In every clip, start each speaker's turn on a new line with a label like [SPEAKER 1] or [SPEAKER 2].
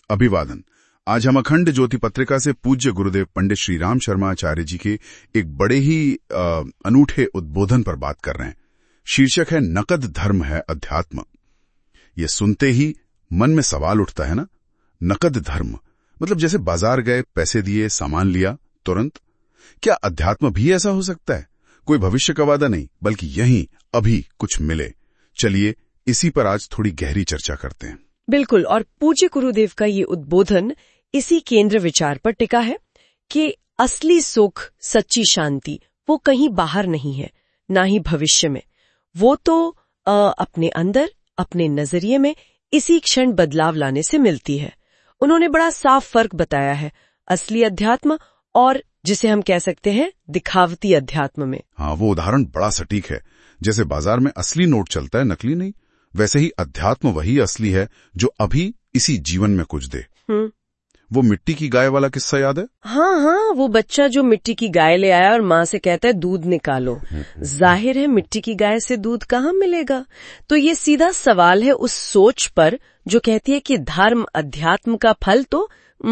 [SPEAKER 1] अभिवादन। आज हम अखंड ज्योति पत्रिका से पूज्य गुरुदेव पंडित श्री राम शर्मा आचार्य जी के एक बड़े ही अनूठे उद्बोधन पर बात कर रहे हैं। शीर्षक है नकद धर्म है अध्यात्म। ये सुनते ही मन में सवाल उठता है ना, नकद धर्म मतलब जैसे बाजार गए, पैसे दिए, सामान लिया, तुरंत। क्या अध्यात्म भी ऐसा हो सकता है? कोई भविष्य का वादा नहीं, बल्कि यहीं अभी कुछ मिले। चलिए इसी पर आज थोड़ी गहरी चर्चा करते हैं।
[SPEAKER 2] बिल्कुल, और पूज्य गुरुदेव का ये उद्बोधन इसी केंद्र विचार पर टिका है कि असली सुख, सच्ची शांति वो कहीं बाहर नहीं है, ना ही भविष्य में। वो तो अपने अंदर, अपने नजरिए में इसी क्षण बदलाव लाने से मिलती है। उन्होंने बड़ा साफ फर्क बताया है असली अध्यात्म और जिसे हम कह सकते हैं दिखावती अध्यात्म में।
[SPEAKER 1] हाँ, वो उदाहरण बड़ा सटीक है। जैसे बाजार में असली नोट चलता है, नकली नहीं, वैसे ही अध्यात्म वही असली है जो अभी इसी जीवन में कुछ दे। वो मिट्टी की गाय वाला किस्सा याद है?
[SPEAKER 2] हाँ, वो बच्चा जो मिट्टी की गाय ले आया और माँ से कहता है दूध निकालो। जाहिर है मिट्टी की गाय से दूध कहाँ मिलेगा। तो ये सीधा सवाल है उस सोच पर जो कहती है कि धर्म अध्यात्म का फल तो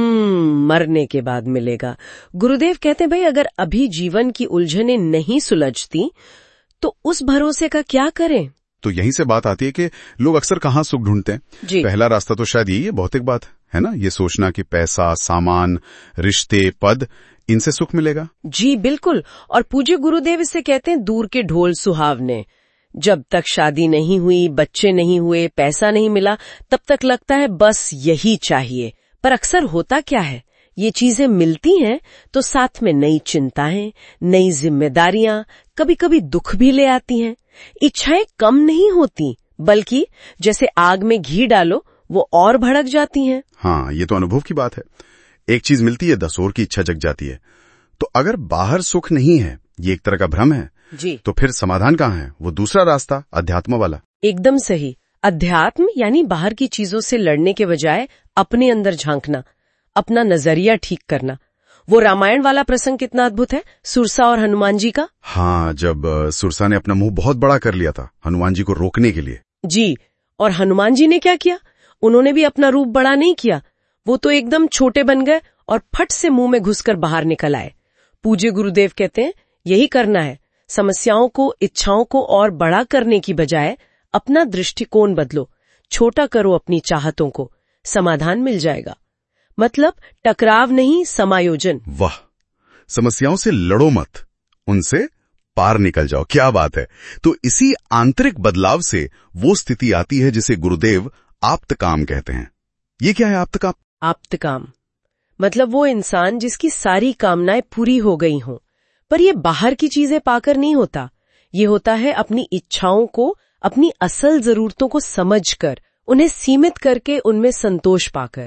[SPEAKER 2] मरने के बाद मिलेगा। गुरुदेव कहते हैं भाई, अगर अभी जीवन की उलझनें नहीं सुलझती तो उस भरोसे का क्या करें।
[SPEAKER 1] तो यहीं से बात आती है कि लोग अक्सर कहाँ सुख ढूंढते हैं। पहला रास्ता तो शायद यही है, भौतिक बात है ना, ये सोचना कि पैसा, सामान, रिश्ते, पद, इनसे सुख मिलेगा।
[SPEAKER 2] जी बिल्कुल, और पूज्य गुरुदेव इसे कहते हैं दूर के ढोल सुहावने। जब तक शादी नहीं हुई, बच्चे नहीं हुए, पैसा नहीं मिला, तब तक लगता है बस यही चाहिए। पर अक्सर होता क्या है, ये चीजें मिलती हैं तो साथ में नई चिंताएं, नई जिम्मेदारियां, कभी कभी दुख भी ले आती हैं। इच्छाएं कम नहीं होती, बल्कि जैसे आग में घी डालो वो और भड़क जाती हैं।
[SPEAKER 1] हाँ, ये तो अनुभव की बात है। एक चीज मिलती है, 10 और की इच्छा जग जाती है। तो अगर बाहर सुख नहीं है, ये एक तरह का भ्रम है
[SPEAKER 2] जी,
[SPEAKER 1] तो फिर समाधान कहाँ है? वो दूसरा रास्ता, अध्यात्म वाला।
[SPEAKER 2] एकदम सही। अध्यात्म यानी बाहर की चीजों से लड़ने के बजाय अपने अंदर झांकना, अपना नजरिया ठीक करना। वो रामायण वाला प्रसंग कितना अद्भुत है, सुरसा और हनुमान जी का।
[SPEAKER 1] हाँ, जब सुरसा ने अपना मुंह बहुत बड़ा कर लिया था हनुमान जी को रोकने के लिए।
[SPEAKER 2] जी, और हनुमान जी ने क्या किया? उन्होंने भी अपना रूप बड़ा नहीं किया, वो तो एकदम छोटे बन गए और फट से मुंह में घुसकर बाहर निकल आए। पूज्य गुरुदेव कहते हैं यही करना है, समस्याओं को, इच्छाओं को और बड़ा करने की बजाय अपना दृष्टिकोण बदलो, छोटा करो अपनी चाहतों को, समाधान मिल जाएगा। मतलब टकराव नहीं, समायोजन।
[SPEAKER 1] वाह, समस्याओं से लड़ो मत, उनसे पार निकल जाओ। क्या बात है। तो इसी आंतरिक बदलाव से वो स्थिति आती है जिसे गुरुदेव आप्तकाम कहते हैं। ये क्या है आप्तकाम?
[SPEAKER 2] आप्तकाम मतलब वो इंसान जिसकी सारी कामनाएं पूरी हो गई हों, पर ये बाहर की चीजें पाकर नहीं होता। ये होता है अपनी इच्छाओं को, अपनी असल जरूरतों को समझकर, उन्हें सीमित करके उनमें संतोष पाकर।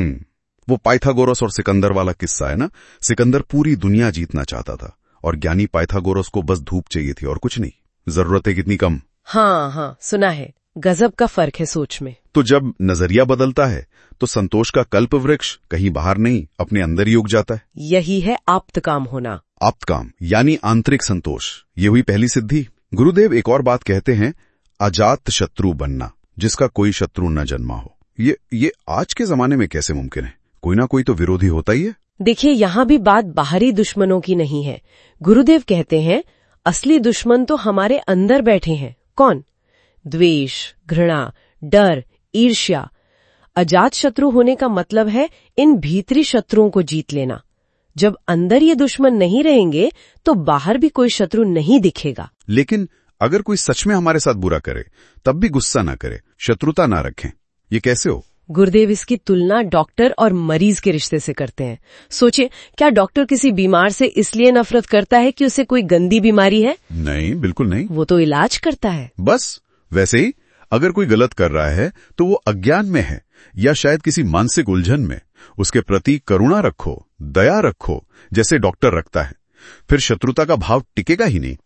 [SPEAKER 1] वो पाइथागोरस और सिकंदर वाला किस्सा है ना। सिकंदर पूरी दुनिया जीतना चाहता था और ज्ञानी पाइथागोरस को बस धूप चाहिए थी और कुछ नहीं। जरूरतें कितनी कम।
[SPEAKER 2] हाँ, सुना है। गजब का फर्क है सोच में।
[SPEAKER 1] तो जब नजरिया बदलता है तो संतोष का कल्प वृक्ष कहीं बाहर नहीं, अपने अंदर ही उग जाता है।
[SPEAKER 2] यही है आप्तकाम होना।
[SPEAKER 1] आप्तकाम यानी आंतरिक संतोष। ये हुई पहली सिद्धि। गुरुदेव एक और बात कहते हैं, अजात शत्रु बनना, जिसका कोई शत्रु न जन्मा हो। ये आज के जमाने में कैसे मुमकिन है? कोई ना कोई तो विरोधी होता ही है।
[SPEAKER 2] देखिए, यहाँ भी बात बाहरी दुश्मनों की नहीं है। गुरुदेव कहते हैं असली दुश्मन तो हमारे अंदर बैठे हैं। कौन? द्वेष, घृणा, डर, ईर्ष्या। अजात शत्रु होने का मतलब है इन भीतरी शत्रुओं को जीत लेना। जब अंदर ये दुश्मन नहीं रहेंगे तो बाहर भी कोई शत्रु नहीं दिखेगा।
[SPEAKER 1] लेकिन अगर कोई सच में हमारे साथ बुरा करे तब भी गुस्सा ना करे, शत्रुता ना रखें, ये कैसे हो?
[SPEAKER 2] गुरुदेव इसकी तुलना डॉक्टर और मरीज के रिश्ते से करते हैं। सोचिए, क्या डॉक्टर किसी बीमार से इसलिए नफरत करता है कि उसे कोई गंदी बीमारी है?
[SPEAKER 1] नहीं, बिल्कुल नहीं।
[SPEAKER 2] वो तो इलाज करता है।
[SPEAKER 1] बस वैसे ही अगर कोई गलत कर रहा है तो वो अज्ञान में है या शायद किसी मानसिक उलझन में। उसके प्रति करुणा रखो, दया रखो, जैसे डॉक्टर रखता है। फिर शत्रुता का भाव टिकेगा ही नहीं।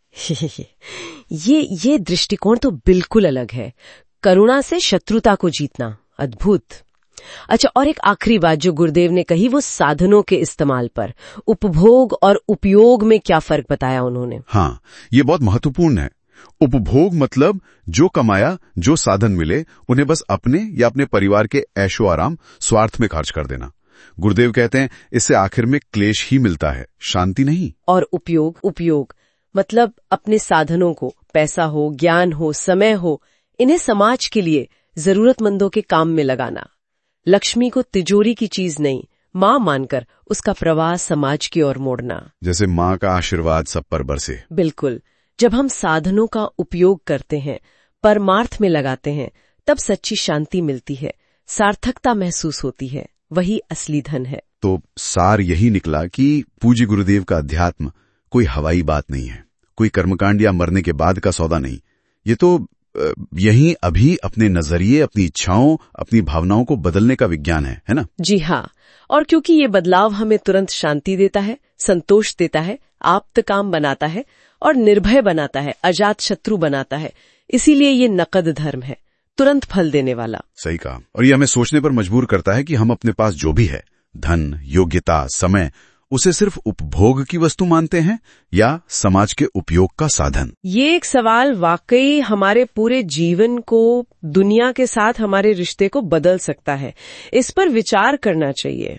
[SPEAKER 2] ये दृष्टिकोण तो बिल्कुल अलग है। करुणा से शत्रुता को जीतना, अद्भुत। अच्छा, और एक आखिरी बात जो गुरुदेव ने कही वो साधनों के इस्तेमाल पर। उपभोग और उपयोग में क्या फर्क बताया उन्होंने?
[SPEAKER 1] हाँ, ये बहुत महत्वपूर्ण है। उपभोग मतलब जो कमाया, जो साधन मिले, उन्हें बस अपने या अपने परिवार के ऐशो आराम, स्वार्थ में खर्च कर देना। गुरुदेव कहते हैं इससे आखिर में क्लेश ही मिलता है, शांति नहीं।
[SPEAKER 2] और उपयोग मतलब अपने साधनों को, पैसा हो, ज्ञान हो, समय हो, इन्हें समाज के लिए, जरूरतमंदों के काम में लगाना। लक्ष्मी को तिजोरी की चीज नहीं, माँ मानकर उसका प्रवाह समाज की ओर मोड़ना।
[SPEAKER 1] जैसे माँ का आशीर्वाद सब पर बरसे।
[SPEAKER 2] बिल्कुल। जब हम साधनों का उपयोग करते हैं, परमार्थ में लगाते हैं, तब सच्ची शांति मिलती है, सार्थकता महसूस होती है। वही असली धन है।
[SPEAKER 1] तो सार यही निकला कि पूज्य गुरुदेव का अध्यात्म कोई हवाई बात नहीं है, कोई कर्मकांड या मरने के बाद का सौदा नहीं। ये तो यही अभी अपने नजरिए, अपनी इच्छाओं, अपनी भावनाओं को बदलने का विज्ञान है ना?
[SPEAKER 2] जी हाँ। और क्योंकि ये बदलाव हमें तुरंत शांति देता है, संतोष देता है, आप्त काम बनाता है और निर्भय बनाता है, अजात शत्रु बनाता है, इसीलिए ये नकद धर्म है, तुरंत फल देने वाला।
[SPEAKER 1] सही कहा। और ये हमें सोचने पर मजबूर करता है कि हम अपने पास जो भी है, धन, योग्यता, समय, उसे सिर्फ उपभोग की वस्तु मानते हैं या समाज के उपयोग का साधन।
[SPEAKER 2] ये एक सवाल वाकई हमारे पूरे जीवन को, दुनिया के साथ हमारे रिश्ते को बदल सकता है। इस पर विचार करना चाहिए।